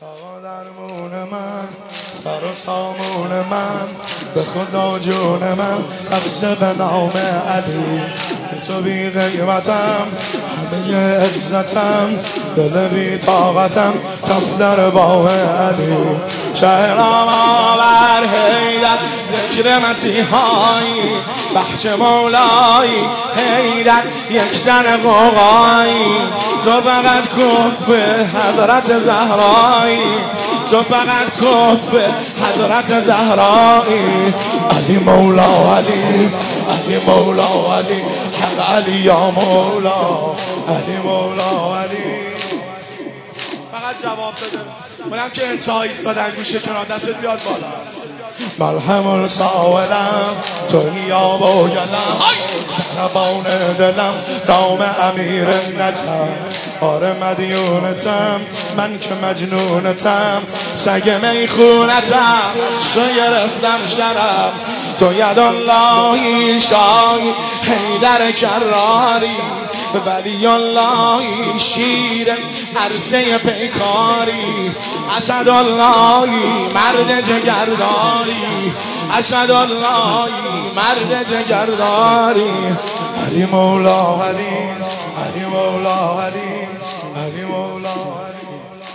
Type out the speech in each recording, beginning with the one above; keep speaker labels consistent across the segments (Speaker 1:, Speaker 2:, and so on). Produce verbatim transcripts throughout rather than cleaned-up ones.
Speaker 1: آقا درمون من سر و سامون من به خدا جون من قصد به نام علی تو بی قیمتم همه عزتم دل بی طاقتم کف در بام علی شهرام آور حیدر ذکر مسیحایی بخش مولایی حیدر یک دن قوقایی تو فقط کف حضرت زهرایی تو فقط کف حضرت زهرایی علی مولا علی علی مولا علی حق علی یا مولا علی مولا علی. فقط جواب بده منم که انتهایی ایستادن گوشه کنار دستت بیاد بالا ملهم الساولم توی آب و گلم زربان دلم نام امیر نجم آره مدیونتم من که مجنونتم سگ میخونتم تو گرفتم شرم تو یداللهی شاهی حیدر کراری ولی اللهی شیر عرصه پیکاری اسداللهی مرد جگرداری اسداللهی مرد جگرداری علی مولا علی علی مولا علی علی مولا علی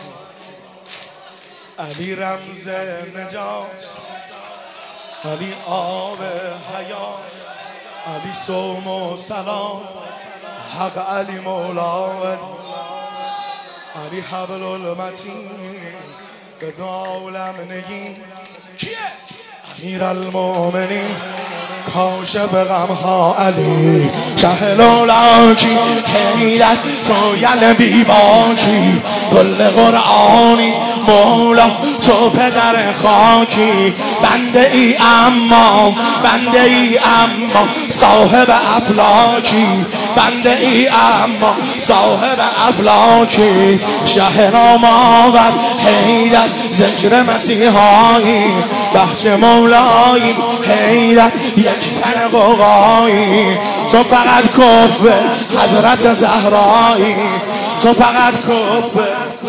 Speaker 1: علی رمز نجات علی آب حیات علی صوم و سلام حق علی مولا علی علی حبل المتین به دو عالم نگین کیه؟ امیر المومنین کاشف غمها علی شه لولاکی حیدر تو یل بیباکی گل قرآنی مولا تو پدر خاکی بنده ای اما بنده ای اما صاحب افلاکی بنده ای اما صاحب افلاکی شهرام آور حیدر ذکر مسیحایی بخش مولایی حیدر یک تن قوقایی تو فقط کف حضرت زهرایی تو فقط کف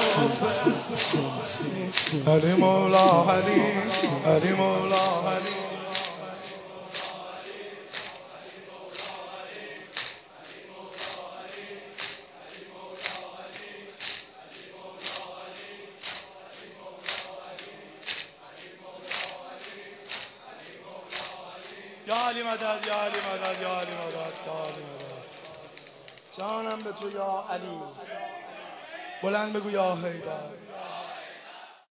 Speaker 1: علی مولا علی علی مولا علی یا علی مدد یا علی مدد یا علی مدد یا علی مدد جانم به تو یا علی بلند بگو یا حیدر